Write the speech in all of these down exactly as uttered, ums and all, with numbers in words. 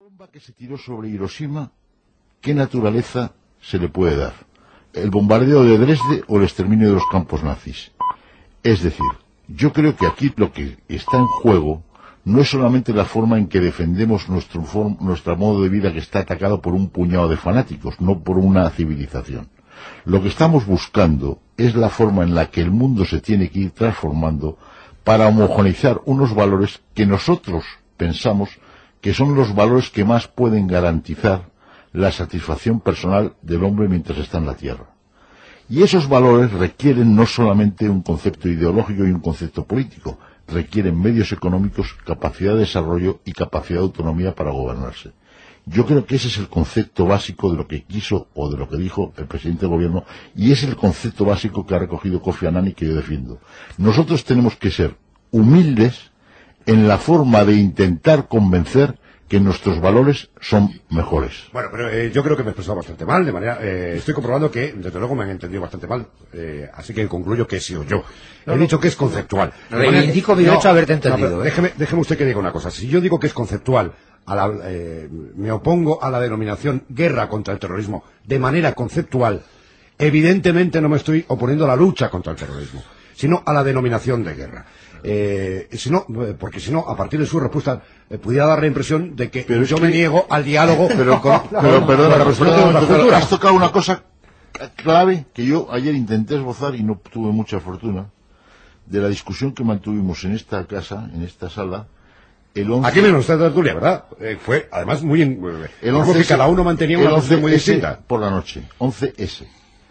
bomba que se tiró sobre Hiroshima, ¿qué naturaleza se le puede dar? ¿El bombardeo de Dresde o el exterminio de los campos nazis? Es decir, yo creo que aquí lo que está en juego no es solamente la forma en que defendemos nuestro, nuestro modo de vida que está atacado por un puñado de fanáticos, no por una civilización. Lo que estamos buscando es la forma en la que el mundo se tiene que ir transformando para homogeneizar unos valores que nosotros pensamos que son los valores que más pueden garantizar la satisfacción personal del hombre mientras está en la Tierra. Y esos valores requieren no solamente un concepto ideológico y un concepto político, requieren medios económicos, capacidad de desarrollo y capacidad de autonomía para gobernarse. Yo creo que ese es el concepto básico de lo que quiso o de lo que dijo el presidente del gobierno, y es el concepto básico que ha recogido Kofi Annan y que yo defiendo. Nosotros tenemos que ser humildes en la forma de intentar convencer que nuestros valores son mejores. Bueno, pero eh, yo creo que me he expresado bastante mal, de manera, eh, estoy comprobando que, desde luego, me han entendido bastante mal, eh, así que concluyo que he sido yo. No, he no, dicho que es conceptual. Reivindico mi derecho a haberte entendido. No, ¿eh? déjeme, déjeme usted que diga una cosa. Si yo digo que es conceptual, a la, eh, me opongo a la denominación guerra contra el terrorismo de manera conceptual, evidentemente no me estoy oponiendo a la lucha contra el terrorismo, sino a la denominación de guerra. Eh, si no, porque si no, a partir de su respuesta, eh, pudiera dar la impresión de que pero yo me niego al diálogo. Pero, con, pero perdona, pero has tocado una cosa clave que yo ayer intenté esbozar y no tuve mucha fortuna, de la discusión que mantuvimos en esta casa, en esta sala, el once... Aquí menos usted de tertulia, ¿verdad? Eh, fue, además, muy... En, el once que cada uno mantenía una posición muy distinta. Por la noche, once ese.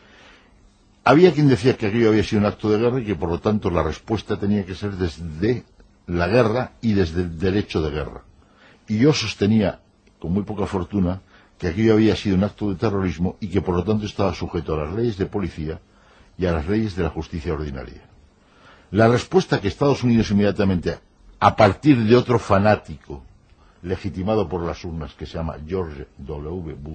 Había quien decía que aquello había sido un acto de guerra y que por lo tanto la respuesta tenía que ser desde la guerra y desde el derecho de guerra. Y yo sostenía, con muy poca fortuna, que aquello había sido un acto de terrorismo y que por lo tanto estaba sujeto a las leyes de policía y a las leyes de la justicia ordinaria. La respuesta que Estados Unidos inmediatamente, a partir de otro fanático legitimado por las urnas que se llama George W. Bush,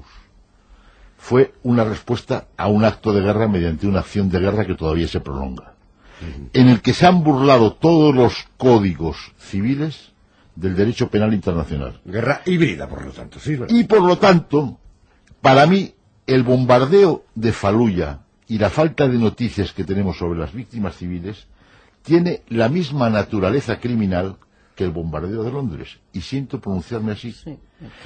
fue una respuesta a un acto de guerra mediante una acción de guerra que todavía se prolonga, uh-huh. en el que se han burlado todos los códigos civiles del derecho penal internacional. Guerra híbrida, por lo tanto, sí. Y por lo tanto, para mí, el bombardeo de Faluya y la falta de noticias que tenemos sobre las víctimas civiles tiene la misma naturaleza criminal que el bombardeo de Londres. Y siento pronunciarme así. Sí,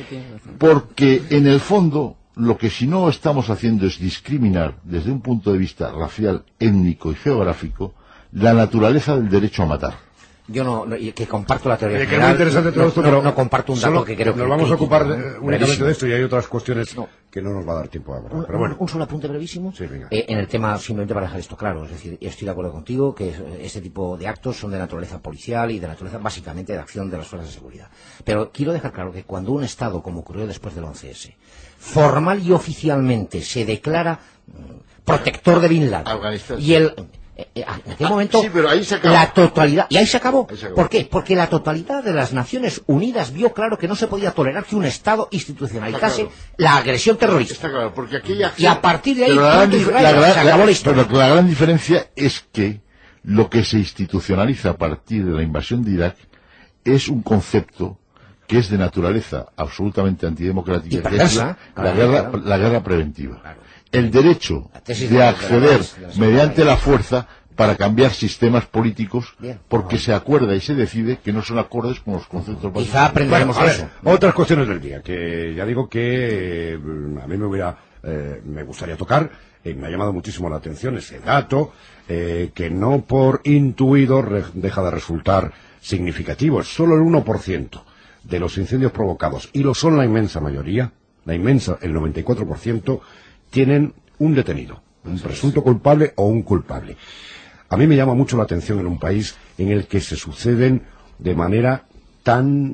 porque, en el fondo, lo que si no estamos haciendo es discriminar desde un punto de vista racial, étnico y geográfico la naturaleza del derecho a matar. Yo no, no que comparto la teoría eh, general, que muy interesante todo esto, no, pero no comparto un dato que creo que nos vamos crítico, a ocupar ¿no? eh, únicamente brevísimo. de esto y hay otras cuestiones no. que no nos va a dar tiempo a abordar. Un, pero bueno. un, un solo apunte brevísimo sí, venga. Eh, en el tema, simplemente para dejar esto claro, es decir, estoy de acuerdo contigo que este tipo de actos son de naturaleza policial y de naturaleza básicamente de acción de las fuerzas de seguridad. Pero quiero dejar claro que cuando un Estado, como ocurrió después del once ese, formal y oficialmente se declara mm, protector de Bin Laden Afganistán, y el en aquel momento sí, pero ahí se acabó. la totalidad y ahí se, acabó. ahí se acabó. ¿Por qué? Porque la totalidad de las Naciones Unidas vio claro que no se podía tolerar que un Estado institucionalizase claro. la agresión terrorista. Está claro, porque aquella... y a partir de ahí la gran, Israel, la gran, se acabó la historia. Pero la gran diferencia es que lo que se institucionaliza a partir de la invasión de Irak es un concepto que es de naturaleza absolutamente antidemocrática, que es la, la, guerra, la guerra preventiva. Claro. El derecho de acceder mediante la fuerza para cambiar sistemas políticos porque se acuerda y se decide que no son acordes con los conceptos básicos. Quizá aprenderemos bueno, eso. Ver, otras cuestiones del día, que ya digo que eh, a mí me hubiera, eh, me gustaría tocar, eh, me ha llamado muchísimo la atención ese dato, eh, que no por intuido re, deja de resultar significativo, es solo el uno por ciento de los incendios provocados, y lo son la inmensa mayoría, la inmensa, el noventa y cuatro por ciento, tienen un detenido, un presunto culpable o un culpable. A mí me llama mucho la atención en un país en el que se suceden de manera tan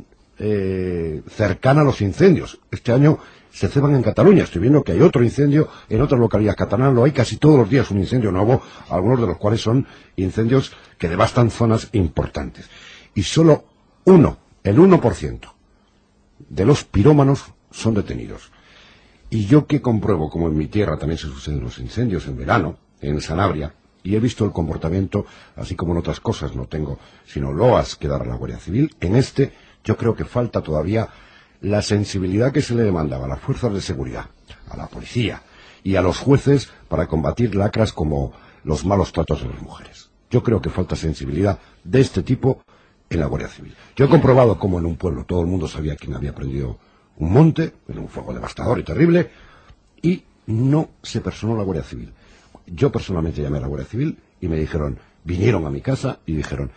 eh, cercana a los incendios. Este año se ceban en Cataluña. Estoy viendo que hay otro incendio en otras localidades catalanas. Lo hay casi todos los días un incendio nuevo, algunos de los cuales son incendios que devastan zonas importantes. Y solo uno, el uno por ciento de los pirómanos son detenidos. Y yo que compruebo, como en mi tierra también se suceden los incendios en verano, en Sanabria, y he visto el comportamiento, así como en otras cosas, no tengo sino loas que dar a la Guardia Civil, en este yo creo que falta todavía la sensibilidad que se le demandaba a las fuerzas de seguridad, a la policía y a los jueces para combatir lacras como los malos tratos de las mujeres. Yo creo que falta sensibilidad de este tipo en la Guardia Civil. Yo he comprobado cómo en un pueblo todo el mundo sabía quién había prendido un monte, en un fuego devastador y terrible, y no se personó la Guardia Civil. Yo personalmente llamé a la Guardia Civil y me dijeron, vinieron a mi casa y dijeron,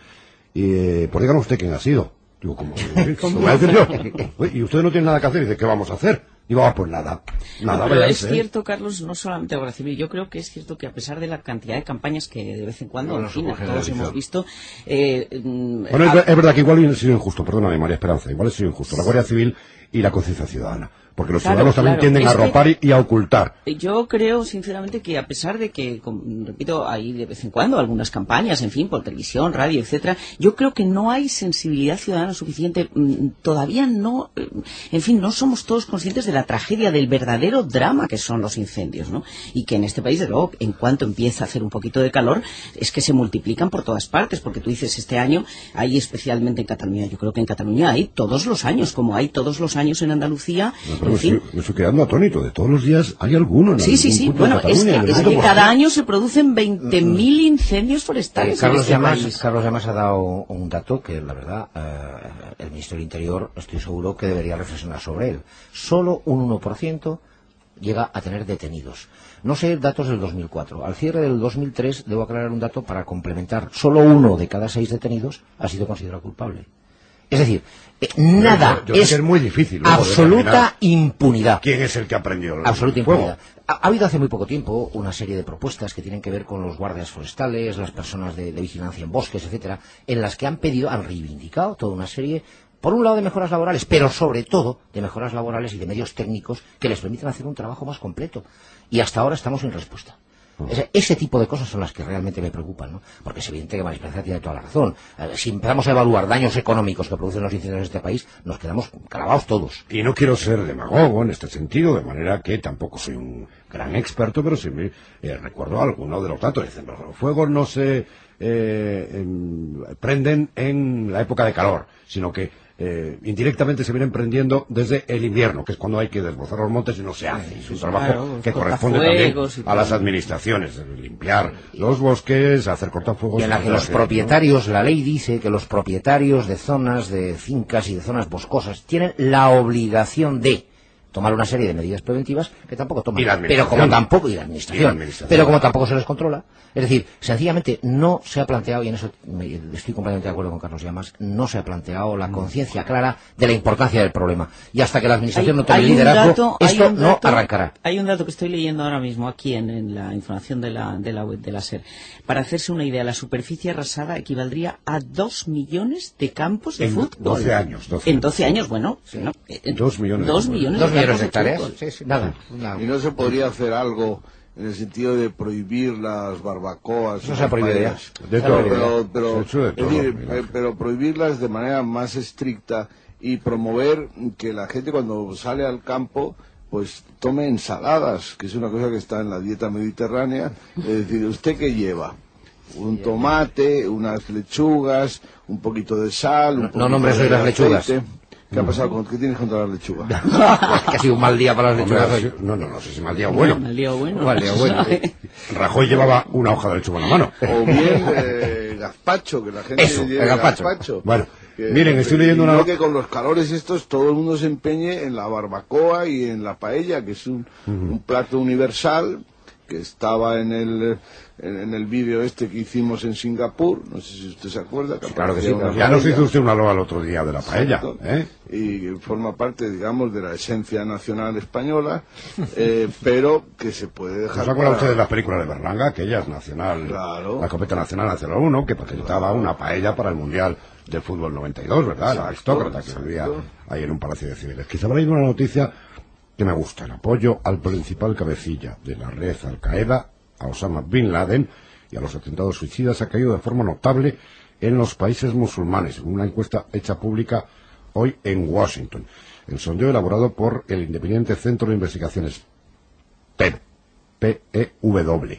eh, pues díganos usted quién ha sido. Digo, ¿cómo? ¿Cómo voy a decir yo? Y usted no tiene nada que hacer. Y dice, ¿qué vamos a hacer? Digo, ah, pues nada. Nada, pero váyanse. es cierto, Carlos, no solamente la Guardia Civil, yo creo que es cierto que a pesar de la cantidad de campañas que de vez en cuando, No, en fin, no todos hemos visto... Eh, bueno, es, es verdad que igual he sido injusto, perdóname, María Esperanza, igual he sido injusto. La Guardia Civil y la conciencia ciudadana. Porque los Claro, ciudadanos también claro. tienden a Es que- arropar y, y a ocultar. Yo creo, sinceramente, que a pesar de que, com- repito, hay de vez en cuando algunas campañas, en fin, por televisión, radio, etcétera, yo creo que no hay sensibilidad ciudadana suficiente. mm, Todavía no, eh, en fin, no somos todos conscientes de la tragedia, del verdadero drama que son los incendios, ¿no? Y que en este país, de luego, en cuanto empieza a hacer un poquito de calor, es que se multiplican por todas partes, porque tú dices, este año hay especialmente en Cataluña, yo creo que en Cataluña hay todos los años, como hay todos los años en Andalucía, No, pero en me, fin. estoy, me estoy quedando atónito. De todos los días hay alguno en Sí, sí, algún sí. punto Bueno, de es Cataluña, que, del es que mundo, cada por año se producen veinte mil incendios forestales. Eh, Carlos, en este Llamas, país. Carlos Llamas ha dado un dato que, la verdad, eh, el Ministerio del Interior, estoy seguro que debería reflexionar sobre él. Solo un uno por ciento llega a tener detenidos. No sé datos del dos mil cuatro. Al cierre del dos mil tres, debo aclarar un dato para complementar. Solo uno de cada seis detenidos ha sido considerado culpable. Es decir, eh, nada, yo creo es que es muy difícil luego absoluta determinar impunidad. ¿Quién es el que aprendió el Absoluta el fuego? impunidad. Ha, ha habido hace muy poco tiempo una serie de propuestas que tienen que ver con los guardias forestales, las personas de, de vigilancia en bosques, etcétera, en las que han pedido, han reivindicado toda una serie, por un lado de mejoras laborales, pero sobre todo de mejoras laborales y de medios técnicos que les permitan hacer un trabajo más completo. Y hasta ahora estamos sin respuesta. Ese, ese tipo de cosas son las que realmente me preocupan, ¿no? Porque es evidente que María Esperanza tiene toda la razón. Eh, si empezamos a evaluar daños económicos que producen los incendios en este país, nos quedamos clavados todos. Y no quiero ser demagogo en este sentido, de manera que tampoco soy un gran experto, pero sí me eh, recuerdo algunos de los datos. Dicen, los fuegos no se eh, em, prenden en la época de calor, sino que eh, indirectamente se vienen prendiendo desde el invierno, que es cuando hay que desbrozar los montes y no se hace. Es un trabajo Claro, que corresponde también cortafuegos y a las todo. administraciones, limpiar los bosques, hacer cortafuegos. Y en la que los hacer- propietarios, la ley dice que los propietarios de zonas, de fincas y de zonas boscosas tienen la obligación de tomar una serie de medidas preventivas que tampoco toman. Y la Pero administración. como tampoco, y la administración, Y la administración. pero como tampoco se les controla, es decir, sencillamente no se ha planteado, y en eso me- estoy completamente de acuerdo con Carlos Llamas, no se ha planteado la conciencia clara de la importancia del problema. Y hasta que la administración no tome hay un liderazgo, dato- hay esto un no dato- arrancará. Hay un dato que estoy leyendo ahora mismo aquí en, en la información de la, de la web de la SER. Para hacerse una idea, la superficie arrasada equivaldría a dos millones de campos de En fútbol. doce años, doce en años. doce años, bueno. no, en- Dos millones de dos fútbol. millones Dos de millones campos de hectáreas, fútbol. sí, sí, nada. Una- Y no se podría hacer algo en el sentido de prohibir las barbacoas. Eso se ha prohibido ya. De Pero, todo. pero, pero, Se ha hecho de es todo, decir, mira. eh, pero prohibirlas de manera más estricta y promover que la gente cuando sale al campo pues tome ensaladas, que es una cosa que está en la dieta mediterránea. Es decir, ¿usted qué lleva? Un tomate, unas lechugas, un poquito de sal, un No poquito nombres hoy de las lechugas. aceite. ¿Qué ha pasado? con- ¿Qué tienes contra las lechugas? que ha sido un mal día para las Hombre, lechugas sí, hoy. no, no, no sé si mal día bueno. Mal día bueno. Mal día bueno. Rajoy llevaba una hoja de lechuga en la mano. O bien eh, gazpacho, que la gente Eso, lleve el gazpacho. Bueno, Que- miren, estoy leyendo y una... no que con los calores estos todo el mundo se empeñe en la barbacoa y en la paella, que es un, un plato universal que estaba en el en, en el vídeo este que hicimos en Singapur, no sé si usted se acuerda. Que Claro que aparecía sí, una Ya nos paella. hizo usted una loa el otro día de la paella, Exacto. ¿eh? Y forma parte, digamos, de la esencia nacional española, eh, pero que se puede dejar. ¿No se acuerdan para- ustedes de las películas de Berlanga? Aquellas nacional, Claro. la Copeta Nacional Nacional uno, que presentaba una paella para el Mundial de Fútbol noventa y dos, ¿verdad? La Exacto, aristócrata que vivía exacto. ahí en un palacio de civiles. Quizá habrá ido una noticia que me gusta, el apoyo al principal cabecilla de la red Al-Qaeda, a Osama Bin Laden, y a los atentados suicidas ha caído de forma notable en los países musulmanes, en una encuesta hecha pública hoy en Washington. El sondeo elaborado por el Independiente Centro de Investigaciones P E W,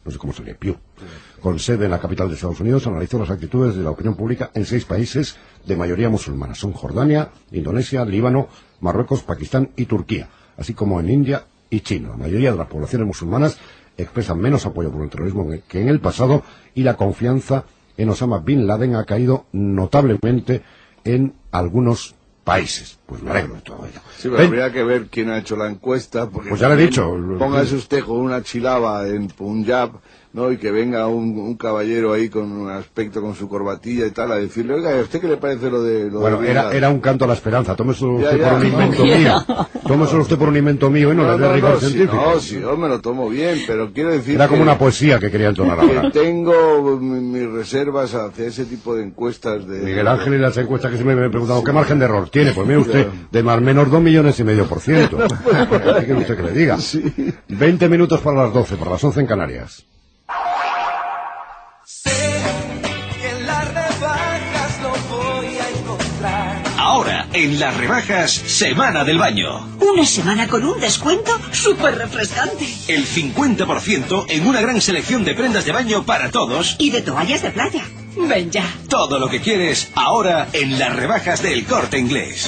no sé cómo se lee, Pew, con sede en la capital de Estados Unidos, analizó las actitudes de la opinión pública en seis países de mayoría musulmana. Son Jordania, Indonesia, Líbano, Marruecos, Pakistán y Turquía, así como en India y China. La mayoría de las poblaciones musulmanas expresan menos apoyo por el terrorismo que en el pasado y la confianza en Osama Bin Laden ha caído notablemente en algunos países. Pues me alegro de todo ello. Sí, pero habría que ver quién ha hecho la encuesta. Porque pues ya le he dicho. Póngase usted con una chilaba en Punjab, ¿no? Y que venga un, un caballero ahí con un aspecto, con su corbatilla y tal, a decirle, oiga, ¿a usted qué le parece lo de...? Lo bueno, de era, era un canto a la esperanza. Tómeselo ya, usted ya, por un invento mío. Tómeselo usted por un invento mío y no, no le dé no, rigor no, científico. Sí, no, sí, yo me lo tomo bien, pero quiero decir Era como que, una poesía que quería entonar ahora. que tengo mi- mis reservas hacia ese tipo de encuestas de... Miguel Ángel y las encuestas que siempre me he preguntado, ¿qué margen de error tiene? Pues mire usted, de más menos dos millones y medio por ciento. ¿Qué quiere usted que le diga? Veinte minutos para las doce, para las once en Canarias. Ahora, en las rebajas, Semana del Baño. Una semana con un descuento súper refrescante. El cincuenta por ciento en una gran selección de prendas de baño para todos. Y de toallas de playa. Ven ya. Todo lo que quieres, ahora en las rebajas del Corte Inglés.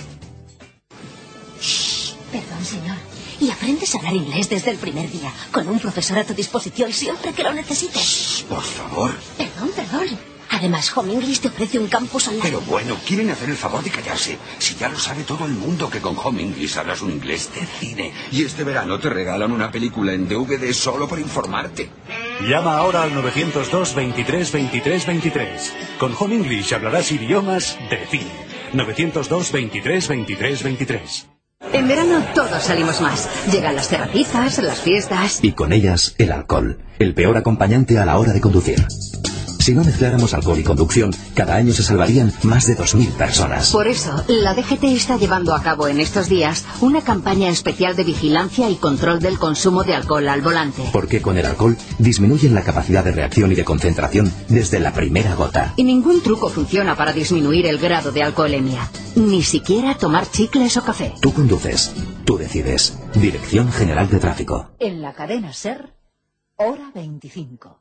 Perdón, señor. Y aprendes a hablar inglés desde el primer día, con un profesor a tu disposición siempre que lo necesites. Por favor. Perdón, perdón. Además, Home English te ofrece un campus online. Pero bueno, quieren hacer el favor de callarse. Si ya lo sabe todo el mundo que con Home English hablas un inglés de cine. Y este verano te regalan una película en D V D solo por informarte. Llama ahora al novecientos dos, veintitrés, veintitrés, veintitrés. Con Home English hablarás idiomas de cine. novecientos dos, veintitrés, veintitrés, veintitrés. En verano todos salimos más. Llegan las terracizas, las fiestas. Y con ellas el alcohol, el peor acompañante a la hora de conducir. Si no mezcláramos alcohol y conducción, cada año se salvarían más de dos mil personas. Por eso, la D G T está llevando a cabo en estos días una campaña especial de vigilancia y control del consumo de alcohol al volante. Porque con el alcohol disminuyen la capacidad de reacción y de concentración desde la primera gota. Y ningún truco funciona para disminuir el grado de alcoholemia. Ni siquiera tomar chicles o café. Tú conduces, tú decides. Dirección General de Tráfico. En la cadena SER, hora veinticinco.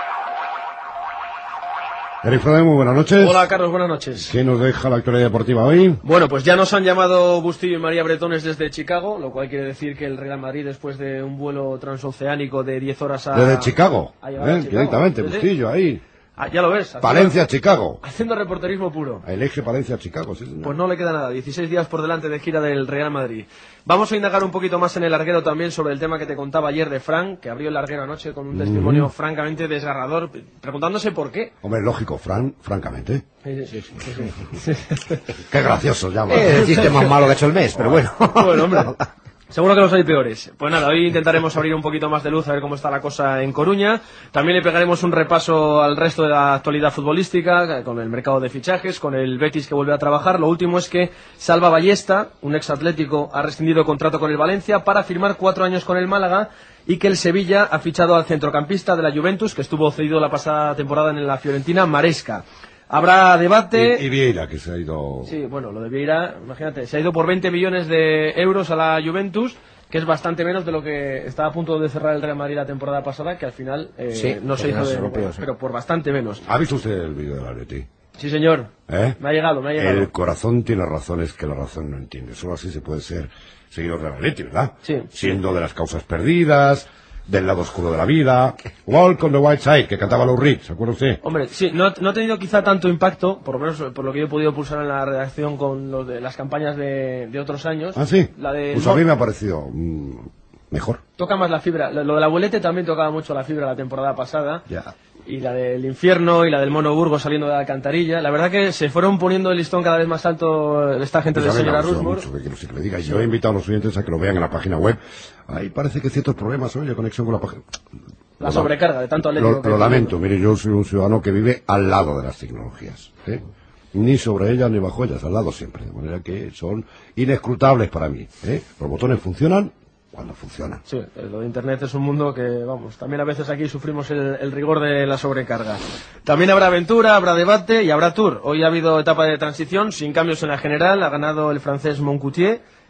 Eric Frade, muy buenas noches. Hola, Carlos, buenas noches. ¿Qué nos deja la actualidad deportiva hoy? Bueno, pues ya nos han llamado Bustillo y María Bretones desde Chicago, lo cual quiere decir que el Real Madrid, después de un vuelo transoceánico de diez horas a... Desde Chicago, a ¿eh? a Chicago. Directamente, Desde... Bustillo, ahí. Ah, ya lo ves. Palencia, Chicago. Haciendo reporterismo puro. El eje Palencia, Chicago, sí, señor. Pues no le queda nada, dieciséis días por delante de gira del Real Madrid. Vamos a indagar un poquito más en el larguero también sobre el tema que te contaba ayer de Fran, que abrió el larguero anoche con un testimonio mm-hmm. francamente desgarrador, preguntándose por qué. Hombre, lógico, Fran, francamente. Sí, sí, sí, sí, sí. Qué gracioso, llama. Eh, el chiste más malo que ha hecho el mes, pero bueno. Bueno, hombre. Seguro que los hay peores. Pues nada, hoy intentaremos abrir un poquito más de luz a ver cómo está la cosa en Coruña. También le pegaremos un repaso al resto de la actualidad futbolística, con el mercado de fichajes, con el Betis que vuelve a trabajar. Lo último es que Salva Ballesta, un ex atlético, ha rescindido contrato con el Valencia para firmar cuatro años con el Málaga, y que el Sevilla ha fichado al centrocampista de la Juventus, que estuvo cedido la pasada temporada en la Fiorentina, Maresca. Habrá debate... Y, y Vieira, que se ha ido... Sí, bueno, lo de Vieira, imagínate, se ha ido por veinte millones de euros a la Juventus, que es bastante menos de lo que estaba a punto de cerrar el Real Madrid la temporada pasada, que al final eh, sí, no se hizo de... Europeos, pero, pero por bastante menos. ¿Ha visto usted el vídeo del Atleti? Sí, señor. ¿Eh? Me ha llegado, me ha llegado. El corazón tiene razones que la razón no entiende. Solo así se puede ser seguidor del Atleti, ¿verdad? Sí. Siendo de las causas perdidas... del lado oscuro de la vida, Walk on the White Side, que cantaba Lou Reed, ¿se acuerda usted? Hombre, sí, no, no ha tenido quizá tanto impacto, por lo menos por lo que yo he podido pulsar en la redacción con los de las campañas de, de otros años. ¿Ah, sí? La de pues a mí me ha parecido mmm, mejor. Toca más la fibra. Lo, lo del abuelete también tocaba mucho la fibra la temporada pasada. Ya. Y la del infierno y la del mono Burgos saliendo de la alcantarilla. La verdad que se fueron poniendo el listón cada vez más alto esta gente pues de señora Rusmore. Mucho que quiero que le diga. Yo he invitado a los oyentes a que lo vean en la página web. Ahí parece que ciertos problemas hoy de conexión con la página. La lo, sobrecarga de tanto atlético. Lo, lo, lo lamento. Mire, yo soy un ciudadano que vive al lado de las tecnologías. ¿eh? Ni sobre ellas ni bajo ellas, al lado siempre. De manera que son inescrutables para mí. ¿eh? Los botones funcionan cuando funciona. Sí, lo de Internet es un mundo que, vamos, también a veces aquí sufrimos el, el rigor de la sobrecarga. También habrá aventura, habrá debate y habrá tour. Hoy ha habido etapa de transición, sin cambios en la general, ha ganado el francés Moncoutier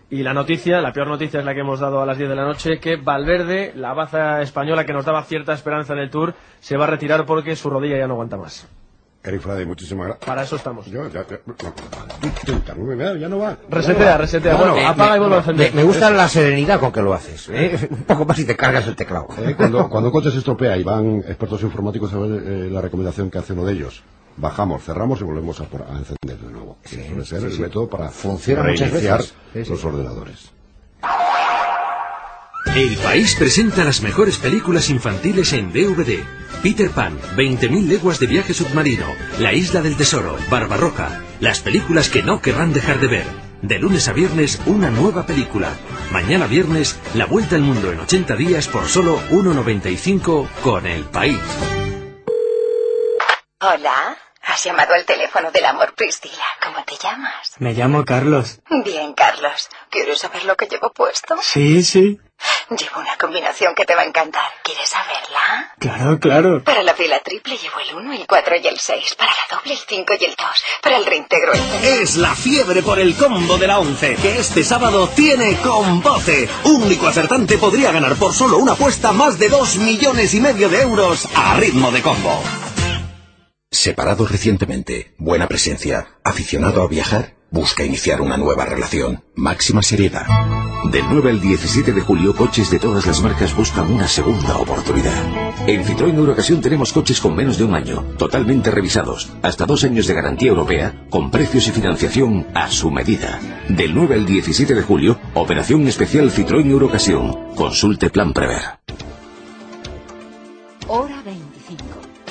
Y la noticia, la peor noticia es la que hemos dado a las diez de la noche, que Valverde, la baza española que nos daba cierta esperanza en el Tour, se va a retirar porque su rodilla ya no aguanta más. Eric Frade, muchísimas gracias. Para eso estamos. Yo, ya, ya, no, ya no va. Resetea, resetea. No, Bueno, no, apaga me, y vuelve a encender. Me, me gusta la serenidad con que lo haces, ¿eh? Un poco más y te cargas el teclado. Eh, cuando, cuando un coche se estropea y van expertos informáticos a ver eh, la recomendación que hace uno de ellos, bajamos, cerramos y volvemos a, por, a encender de nuevo. Sí, suele ser sí, el sí. método para Funciona reiniciar sí, sí. los ordenadores. El País presenta las mejores películas infantiles en D V D. Peter Pan, veinte mil leguas de viaje submarino, La isla del tesoro, Barbarroja, las películas que no querrán dejar de ver. De lunes a viernes, una nueva película. Mañana viernes, La vuelta al mundo en ochenta días por solo uno noventa y cinco con El País. Hola, has llamado al teléfono del amor Priscila. ¿Cómo te llamas? Me llamo Carlos. Bien, Carlos. ¿Quieres saber lo que llevo puesto? Sí, sí. Llevo una combinación que te va a encantar. ¿Quieres saberla? Claro, claro. Para la fila triple llevo el uno, el cuatro y el seis. Para la doble el cinco y el dos. Para el reintegro el cero. Es la fiebre por el combo de la once, que este sábado tiene Comboce. Un único acertante podría ganar por solo una apuesta más de dos millones y medio de euros a ritmo de combo. Separados recientemente, buena presencia, aficionado a viajar, busca iniciar una nueva relación, máxima seriedad. Del nueve al diecisiete de julio, coches de todas las marcas buscan una segunda oportunidad. En Citroën Eurocasión tenemos coches con menos de un año, totalmente revisados, hasta dos años de garantía europea, con precios y financiación a su medida. Del nueve al diecisiete de julio, operación especial Citroën Eurocasión. Consulte Plan Prever. Hora veinticinco.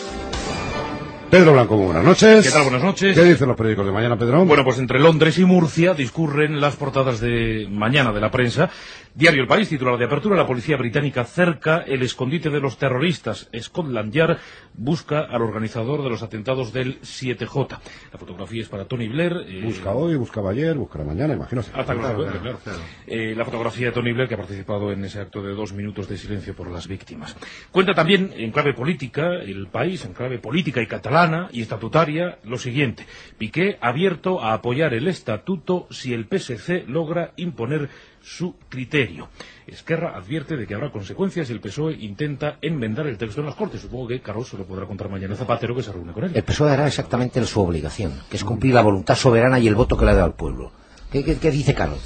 Pedro Blanco, buenas noches. ¿Qué tal? Buenas noches. ¿Qué dicen los periódicos de mañana, Pedro? Bueno, pues entre Londres y Murcia discurren las portadas de mañana de la prensa. Diario El País, titular de apertura: la policía británica cerca el escondite de los terroristas. Scotland Yard busca al organizador de los atentados del siete J. La fotografía es para Tony Blair. Eh... Busca hoy, buscaba ayer, buscará mañana, imagino. Hasta que claro, claro, claro. claro. Eh, la fotografía de Tony Blair, que ha participado en ese acto de dos minutos de silencio por las víctimas. Cuenta también, en clave política, El País, en clave política y catalana y estatutaria, lo siguiente: Piqué abierto a apoyar el estatuto si el P S C logra imponer su criterio. Esquerra advierte de que habrá consecuencias y el P S O E intenta enmendar el texto en las Cortes. Supongo que Carlos se lo podrá contar mañana a Zapatero, que se reúne con él. El P S O E hará exactamente su obligación, que es cumplir la voluntad soberana y el voto que le ha dado al pueblo. ¿Qué, qué, qué dice Carlos?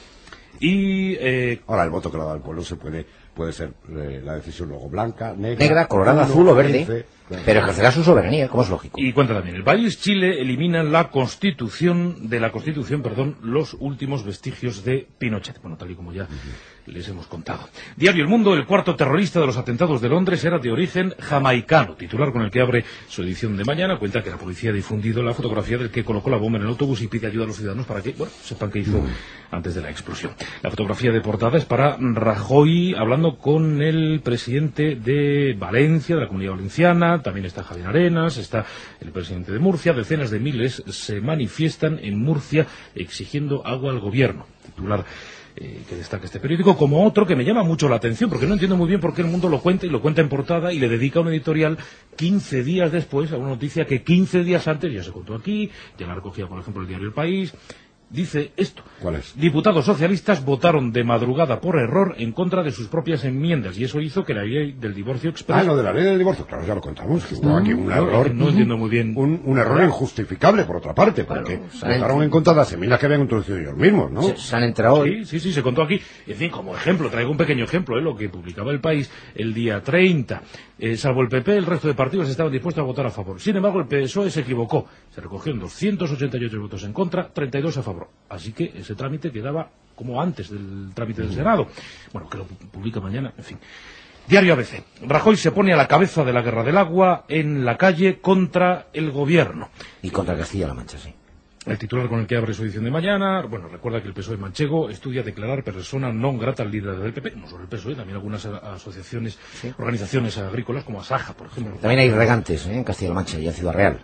Y eh, ahora el voto que le ha dado al pueblo se puede puede ser eh, la decisión luego blanca, negra, negra colorada, azul o verde, quince, claro. Pero ejercerá su soberanía, como es lógico. Y cuenta también El País: Chile elimina la Constitución de la Constitución, perdón, los últimos vestigios de Pinochet. Bueno, tal y como ya uh-huh. les hemos contado. Diario El Mundo: el cuarto terrorista de los atentados de Londres era de origen jamaicano. Titular con el que abre su edición de mañana. Cuenta que la policía ha difundido la fotografía del que colocó la bomba en el autobús y pide ayuda a los ciudadanos para que, bueno, sepan qué hizo uh-huh. antes de la explosión. La fotografía de portada es para Rajoy hablando con el presidente de Valencia, de la Comunidad Valenciana. También está Javier Arenas, está el presidente de Murcia. Decenas de miles se manifiestan en Murcia exigiendo agua al gobierno. Titular eh, que destaca este periódico, como otro que me llama mucho la atención, porque no entiendo muy bien por qué El Mundo lo cuenta, y lo cuenta en portada y le dedica un editorial quince días después a una noticia que quince días antes ya se contó aquí, ya la recogía, por ejemplo, el diario El País. Dice esto: ¿cuál es? Diputados socialistas votaron de madrugada por error en contra de sus propias enmiendas, y eso hizo que la ley del divorcio expreso... Ah, lo de la ley del divorcio, claro, ya lo contamos, que estaba aquí un error... No entiendo muy bien... Un, un error injustificable, por otra parte, porque claro, votaron en contra de las enmiendas que habían introducido ellos mismos, ¿no? Se, se han entrado hoy. Sí, sí, sí, se contó aquí. En fin, como ejemplo, traigo un pequeño ejemplo, ¿eh? Lo que publicaba El País el día treinta. Eh, salvo el P P, el resto de partidos estaban dispuestos a votar a favor. Sin embargo, el P S O E se equivocó. Se recogieron doscientos ochenta y ocho votos en contra, treinta y dos a favor. Así que ese trámite quedaba como antes del trámite del Senado. Bueno, que lo publica mañana, en fin. Diario A B C. Rajoy se pone a la cabeza de la guerra del agua en la calle contra el gobierno. Y contra Castilla-La Mancha, sí. El titular con el que abre su edición de mañana, bueno, recuerda que el P S O E manchego estudia declarar persona non grata al líder del P P, no solo el P S O E, también algunas asociaciones, sí. organizaciones agrícolas como Asaja, por ejemplo. También hay regantes ¿eh? en Castilla-La Mancha y en Ciudad Real.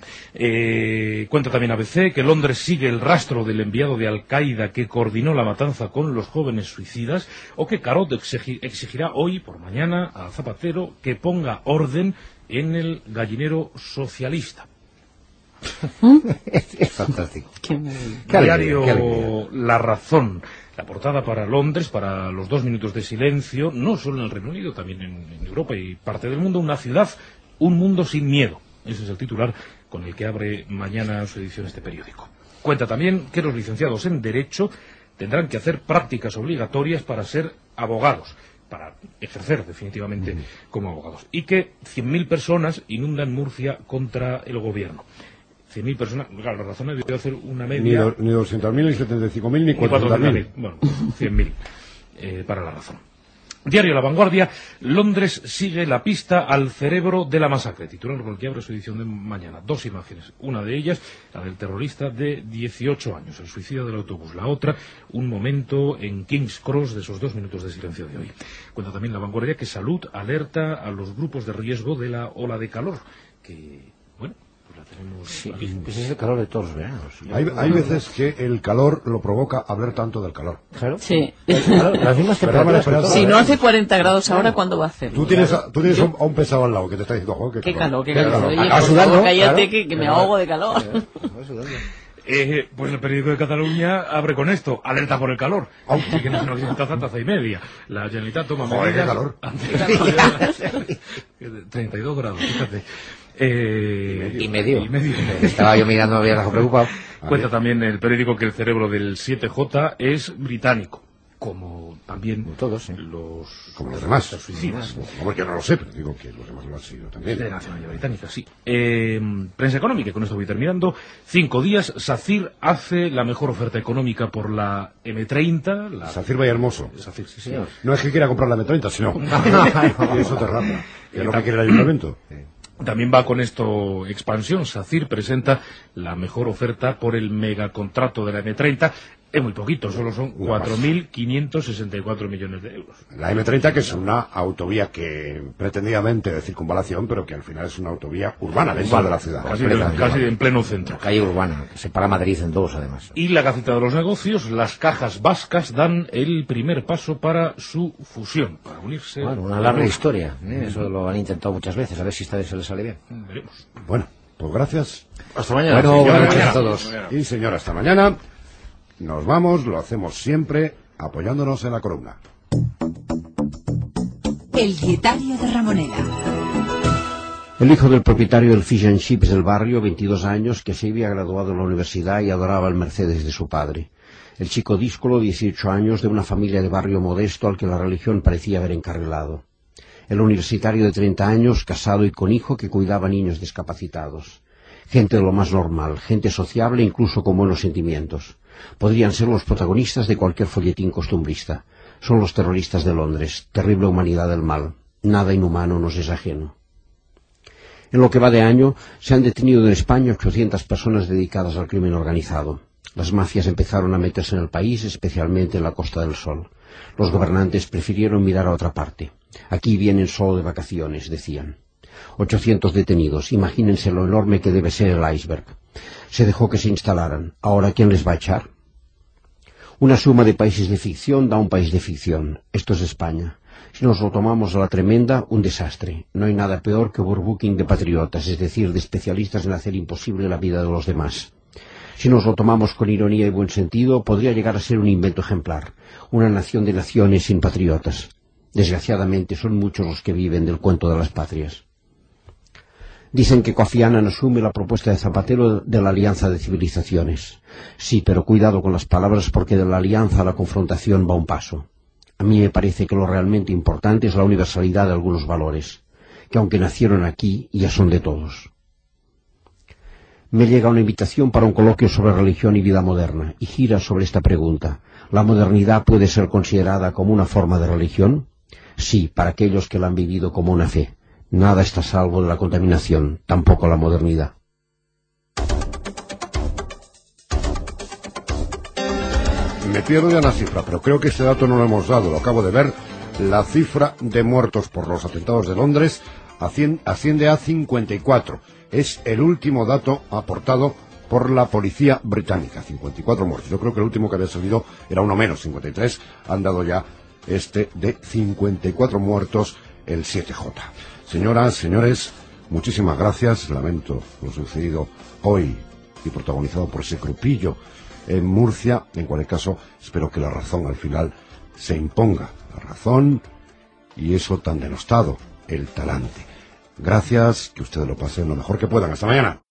Eh, cuenta también A B C que Londres sigue el rastro del enviado de Al-Qaeda que coordinó la matanza con los jóvenes suicidas, o que Carot exigirá hoy por mañana a Zapatero que ponga orden en el gallinero socialista. Es fantástico. Diario La Razón. La portada para Londres, para los dos minutos de silencio, no solo en el Reino Unido, también en, en Europa y parte del mundo, una ciudad, un mundo sin miedo. Ese es el titular con el que abre mañana su edición este periódico. Cuenta también que los licenciados en Derecho tendrán que hacer prácticas obligatorias para ser abogados, para ejercer definitivamente mm. como abogados, y que cien mil personas inundan Murcia contra el gobierno. cien mil personas, claro, la razón es de hacer una media... Ni, ni doscientos mil, ni setenta y cinco mil, ni cuatrocientos mil. Bueno, cien mil, eh, para la razón. Diario La Vanguardia, Londres sigue la pista al cerebro de la masacre, titular con el que abre su edición de mañana. Dos imágenes, una de ellas, la del terrorista de dieciocho años, el suicida del autobús. La otra, un momento en King's Cross de esos dos minutos de silencio de hoy. Cuenta también La Vanguardia que Salud alerta a los grupos de riesgo de la ola de calor, que, bueno, pues la tenemos... Sí, pues es el calor de todos los veranos. Hay, hay veces que el calor lo provoca hablar tanto del calor. Claro. Sí. Claro, las mismas temperaturas. Si no hace cuarenta grados ahora, ¿cuándo va a hacer? Tú tienes, a, tú tienes a, un, a un pesado al lado que te está diciendo, oh, qué, qué calor. calor, qué calor. calor. Oye, Acá por sudando, favor, cállate, claro. que, que me ahogo de calor. Eh, pues el periódico de Cataluña abre con esto, alerta por el calor. Aunque que no se nos taza, taza y media. La Generalitat toma Joder, medidas... qué calor. treinta y dos grados, fíjate. Eh, y medio. Y medio. Estaba yo mirando, me había preocupado. Cuenta también el periódico que el cerebro del siete J es británico, como también como todos, ¿sí? los, como los demás suicidas. Como yo no lo sé, pero digo que los demás lo han sido también. De nacionalidad británica, sí. Eh, prensa económica, con esto voy terminando. Cinco días, SACIR hace la mejor oferta económica por la eme treinta. La... SACIR vaya hermoso. SACIR, sí, señor. No es que quiera comprar la eme treinta, sino que eso te rapa. Que es lo que quiere el ayuntamiento. También va con esto expansión. SACIR presenta la mejor oferta por el megacontrato de la eme treinta. Es muy poquito, solo son cuatro mil quinientos sesenta y cuatro millones de euros. La eme treinta, que es una autovía que pretendidamente de circunvalación, pero que al final es una autovía urbana dentro de la ciudad. Casi, de, casi en pleno centro. Calle urbana, que separa Madrid en dos, además. Y la Gaceta de los Negocios, las cajas vascas dan el primer paso para su fusión, para unirse. Bueno, una larga historia, ¿eh? Eso lo han intentado muchas veces, a ver si esta vez se les sale bien. Veremos. Bueno, pues gracias. Hasta mañana. Bueno, buenas noches a todos. Y señora, hasta mañana. Nos vamos, lo hacemos siempre apoyándonos en la columna. El dietario de Ramonela. El hijo del propietario del Fish and Chips del barrio, veintidós años, que se había graduado en la universidad y adoraba el Mercedes de su padre. El chico díscolo, dieciocho años, de una familia de barrio modesto al que la religión parecía haber encarrilado. El universitario de treinta años, casado y con hijo, que cuidaba niños discapacitados. Gente de lo más normal, gente sociable incluso con buenos sentimientos. Podrían ser los protagonistas de cualquier folletín costumbrista. Son los terroristas de Londres, terrible humanidad del mal. Nada inhumano nos es ajeno. En lo que va de año, se han detenido en España ochocientas personas dedicadas al crimen organizado. Las mafias empezaron a meterse en el país, especialmente en la Costa del Sol. Los gobernantes prefirieron mirar a otra parte. Aquí vienen solo de vacaciones, decían. ochocientos detenidos, imagínense lo enorme que debe ser el iceberg. Se dejó que se instalaran. ¿Ahora quién les va a echar? Una suma de países de ficción da un país de ficción. Esto es España. Si nos lo tomamos a la tremenda, un desastre. No hay nada peor que overbooking de patriotas, es decir, de especialistas en hacer imposible la vida de los demás. Si nos lo tomamos con ironía y buen sentido, podría llegar a ser un invento ejemplar. Una nación de naciones sin patriotas. Desgraciadamente son muchos los que viven del cuento de las patrias. Dicen que Kofi Annan asume la propuesta de Zapatero de la alianza de civilizaciones. Sí, pero cuidado con las palabras porque de la alianza a la confrontación va un paso. A mí me parece que lo realmente importante es la universalidad de algunos valores, que aunque nacieron aquí, ya son de todos. Me llega una invitación para un coloquio sobre religión y vida moderna, y gira sobre esta pregunta. ¿La modernidad puede ser considerada como una forma de religión? Sí, para aquellos que la han vivido como una fe. Nada está a salvo de la contaminación, tampoco la modernidad. Me pierdo ya la cifra, pero creo que este dato no lo hemos dado, lo acabo de ver. La cifra de muertos por los atentados de Londres asciende a cincuenta y cuatro. Es el último dato aportado por la policía británica, cincuenta y cuatro muertos. Yo creo que el último que había salido era uno menos, cincuenta y tres. Han dado ya este de cincuenta y cuatro muertos, el siete J. Señoras, señores, muchísimas gracias. Lamento lo sucedido hoy y protagonizado por ese grupillo en Murcia. En cualquier caso, espero que la razón al final se imponga, la razón y eso tan denostado, el talante. Gracias, que ustedes lo pasen lo mejor que puedan. Hasta mañana.